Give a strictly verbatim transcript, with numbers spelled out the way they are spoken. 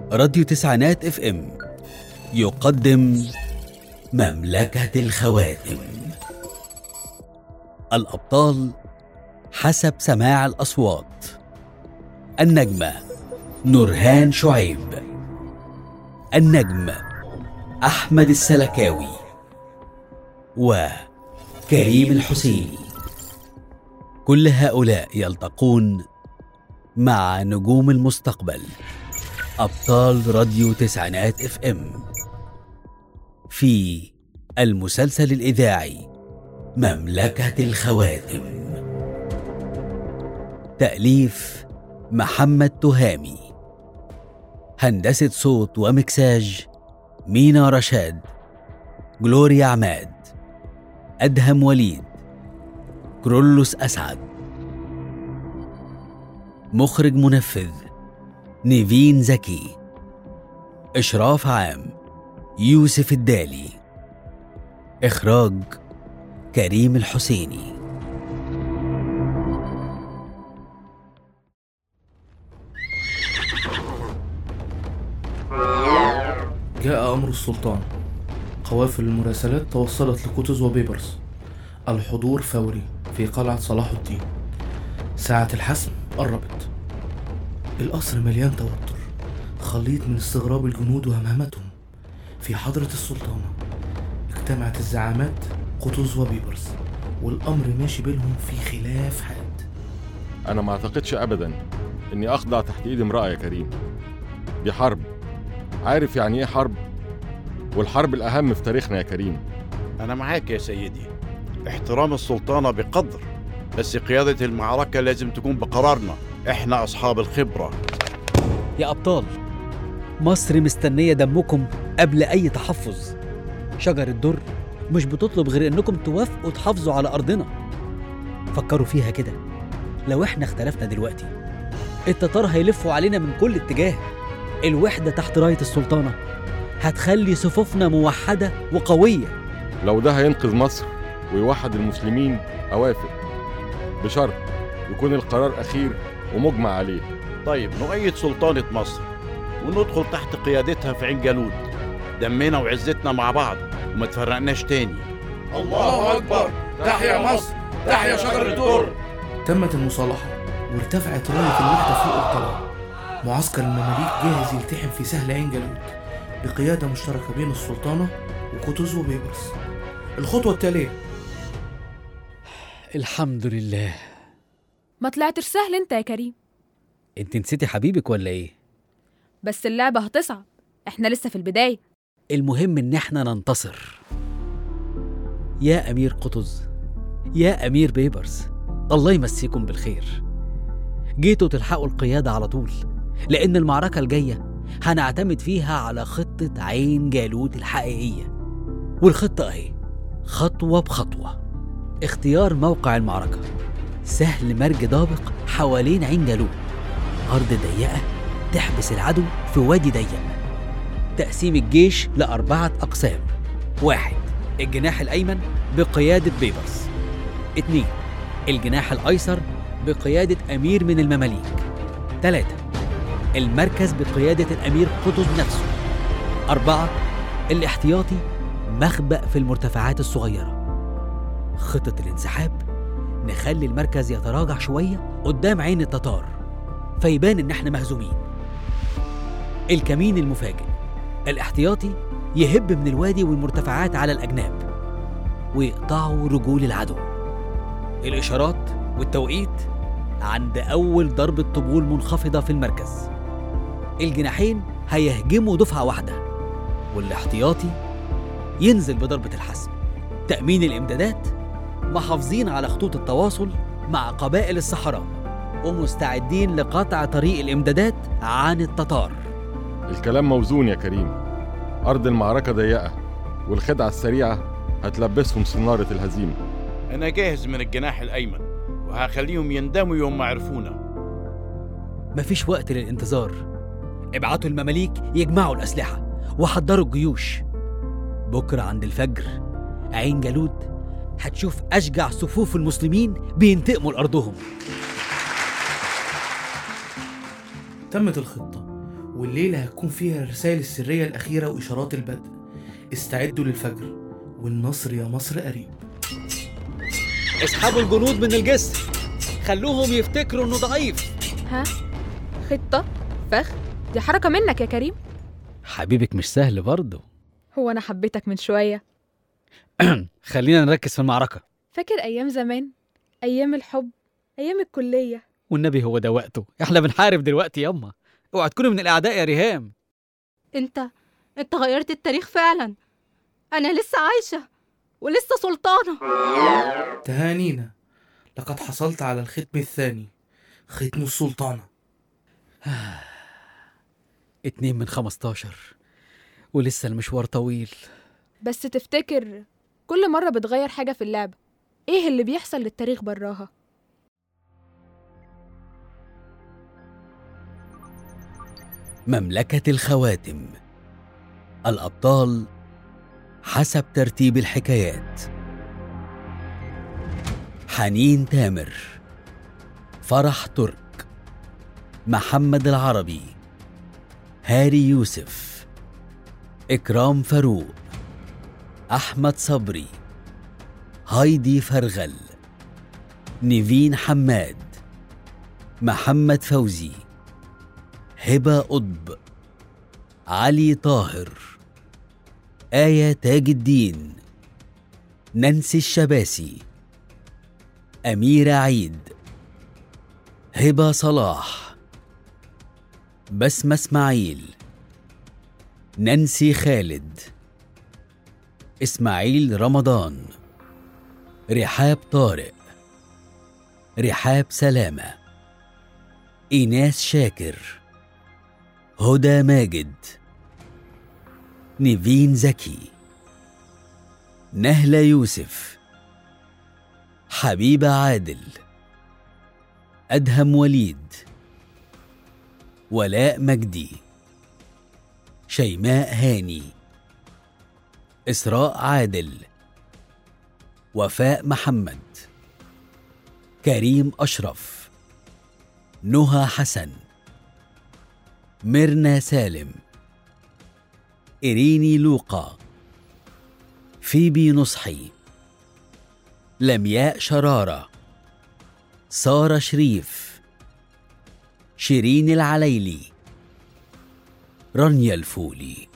راديو تسعينات اف ام يقدم مملكة الخواتم. الأبطال حسب سماع الأصوات: النجمة نورهان شعيب، النجم أحمد السلكاوي، وكريم الحسيني. كل هؤلاء يلتقون مع نجوم المستقبل، أبطال راديو تسعينات اف ام، في المسلسل الإذاعي مملكة الخواتم. تأليف محمد تهامي، هندسة صوت ومكساج مينا رشاد، جلوريا عماد، أدهم وليد، كرولوس أسعد. مخرج منفذ نيفين زكي. إشراف عام يوسف الدالي. إخراج كريم الحسيني. جاء أمر السلطان. قوافل المراسلات توصلت لكوتوز وبيبرس. الحضور فوري في قلعة صلاح الدين. ساعة الحسم قربت. القصر مليان توتر، خليط من استغراب الجنود وهمهمتهم. في حضرة السلطانة اجتمعت الزعامات قوتوز وبيبرس، والأمر ماشي بينهم في خلاف حاد. أنا ما أعتقدش أبداً إني أخضع تحت إيد امرأة يا كريم. دي حرب، عارف يعني إيه حرب؟ والحرب الأهم في تاريخنا يا كريم. أنا معاك يا سيدي، احترام السلطانة بقدر، بس قيادة المعركة لازم تكون بقرارنا، إحنا أصحاب الخبرة. يا أبطال، مصر مستنية دمكم قبل أي تحفظ. شجر الدر مش بتطلب غير إنكم توافقوا تحافظوا على أرضنا. فكروا فيها كده، لو إحنا اختلفنا دلوقتي التتار هيلفوا علينا من كل اتجاه. الوحدة تحت راية السلطانة هتخلي صفوفنا موحدة وقوية. لو ده هينقذ مصر ويوحد المسلمين أوافق، بشرط يكون القرار أخير ومجمع عليه. طيب نؤيد سلطانة مصر وندخل تحت قيادتها في عين جالوت، دمنا وعزتنا مع بعض وما تفرقناش تاني. الله أكبر، تحيا مصر، تحيا شجر الدر. تمت المصالحة وارتفعت راية الوحدة فوق القلعة. معسكر المماليك جاهز يلتحم في سهل عين جالوت بقيادة مشتركة بين السلطانة وكوتوز وبيبرس. الخطوة التالية. الحمد لله. ما طلعتش سهل انت يا كريم. انت نسيتي حبيبك ولا ايه؟ بس اللعبة هتصعب، احنا لسه في البداية. المهم ان احنا ننتصر. يا امير قطز، يا امير بيبرس، الله يمسيكم بالخير. جيتوا تلحقوا القيادة على طول، لان المعركة الجاية هنعتمد فيها على خطة عين جالوت الحقيقية. والخطة اهي، خطوة بخطوة. اختيار موقع المعركة: سهل مرج دابق حوالين عين جالوت، أرض ضيقة تحبس العدو في وادي ضيق. تقسيم الجيش لأربعة أقسام: واحد، الجناح الأيمن بقيادة بيبرس. اتنين، الجناح الأيسر بقيادة أمير من المماليك. تلاتة، المركز بقيادة الأمير قطز نفسه. أربعة، الاحتياطي مخبأ في المرتفعات الصغيرة. خطة الانسحاب: نخلي المركز يتراجع شوية قدام عين التتار فيبان إن احنا مهزومين. الكمين المفاجئ: الاحتياطي يهب من الوادي والمرتفعات على الأجناب ويقطعوا رجول العدو. الإشارات والتوقيت عند أول ضربة طبول منخفضة في المركز. الجناحين هيهجموا دفعة واحدة والاحتياطي ينزل بضربة الحسم. تأمين الإمدادات: محافظين على خطوط التواصل مع قبائل الصحراء ومستعدين لقطع طريق الإمدادات عن التتار. الكلام موزون يا كريم. أرض المعركة ضيقة والخدعة السريعة هتلبسهم صنارة الهزيمة. أنا جاهز من الجناح الأيمن وهخليهم يندموا يوم ما عرفونا. مفيش وقت للانتظار. ابعتوا المماليك يجمعوا الأسلحة وحضروا الجيوش. بكرة عند الفجر عين جالوت هتشوف أشجع صفوف المسلمين بينتقموا لأرضهم. تمت الخطة والليلة هتكون فيها الرسائل السرية الأخيرة وإشارات البدء. استعدوا للفجر، والنصر يا مصر قريب. اسحبوا الجنود من الجسر، خلوهم يفتكروا انه ضعيف. ها؟ خطة؟ فخ؟ دي حركة منك يا كريم. حبيبك مش سهل برضه. هو أنا حبيتك من شوية. خلينا نركز في المعركة. فاكر أيام زمان؟ أيام الحب، أيام الكلية. والنبي هو ده وقته، احنا بنحارب دلوقتي ياما. اوعى تكوني من الأعداء يا ريهام. انت انت غيرت التاريخ فعلا. انا لسه عايشة ولسه سلطانة. تهانينا، لقد حصلت على الختم الثاني، ختم السلطانة. اتنين من خمستاشر، ولسه المشوار طويل. بس تفتكر كل مرة بتغير حاجة في اللعبة، إيه اللي بيحصل للتاريخ براها؟ مملكة الخواتم. الأبطال حسب ترتيب الحكايات: حنين تامر، فرح ترك، محمد العربي، هاري يوسف، إكرام فاروق، أحمد صبري، هايدي فرغل، نيفين حماد، محمد فوزي، هبة قطب، علي طاهر، آية تاج الدين، نانسي الشباسي، أميرة عيد، هبة صلاح، بسمة اسماعيل، نانسي خالد، إسماعيل رمضان، رحاب طارق، رحاب سلامة، إيناس شاكر، هدى ماجد، نيفين زكي، نهلة يوسف، حبيبة عادل، أدهم وليد، ولاء مجدي، شيماء هاني، إسراء عادل، وفاء محمد، كريم أشرف، نهى حسن، ميرنا سالم، إريني لوقا، فيبي نصحي، لمياء شرارة، سارة شريف، شيرين العليلي، رانيا الفولي.